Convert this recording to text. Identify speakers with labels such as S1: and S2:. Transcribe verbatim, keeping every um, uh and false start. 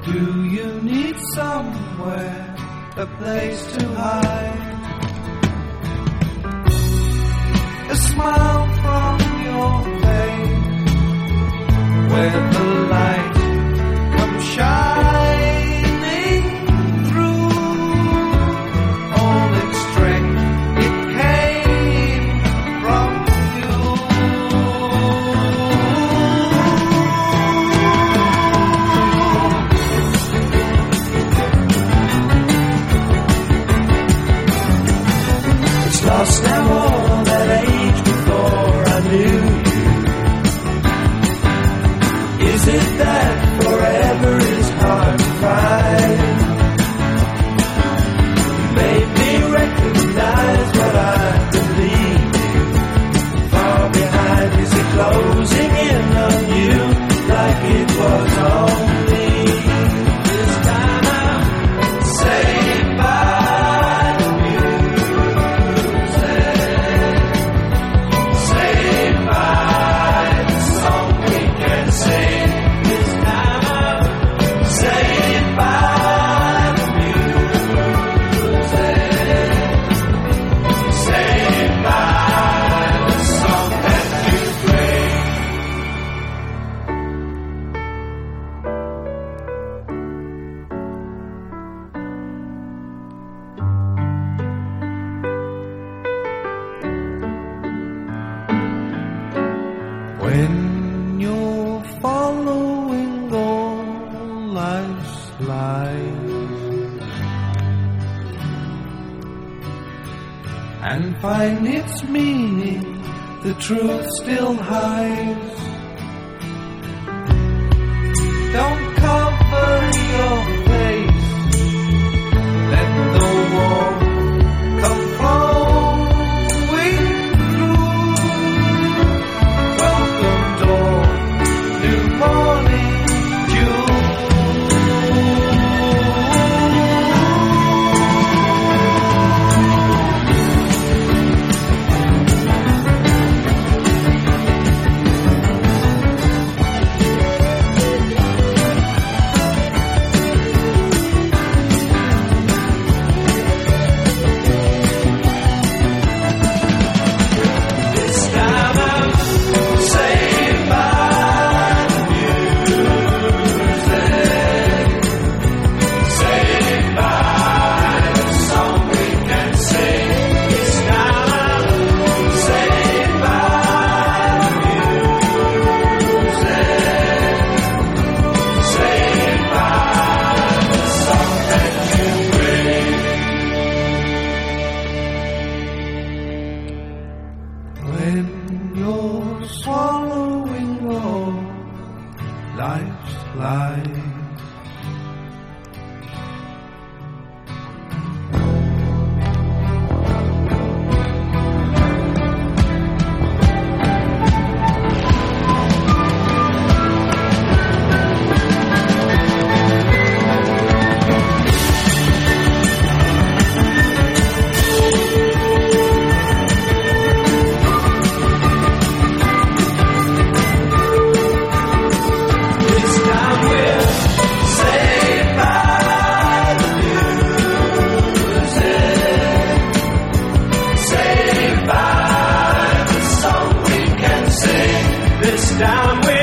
S1: Do you need somewhere, a place to hide? A smile from your face, where the light comes shining through. All its strength, it came from you. It's lost now, all that age before I knew you. Is it that forever is hard to find? You made me recognize what I believed in. Far behind, is it closing in on you like it was on me? This time I'm saying bye to music. Saying bye to song we can sing. This time I'm saying bye to music. Saying bye to song that you play. When you're following all life's lies and find its meaning, the truth still hides. Don't cover your face, let the warmth come flowing through. Welcome dawn, new morning dew. This time I'm saying bye to music. Saying bye to song we can sing. This time I'm saying bye to music. Saying bye to song that you bring. When you're swallowing all life's lies This time we'll say bye to music. Say bye to song we can sing. This time we'll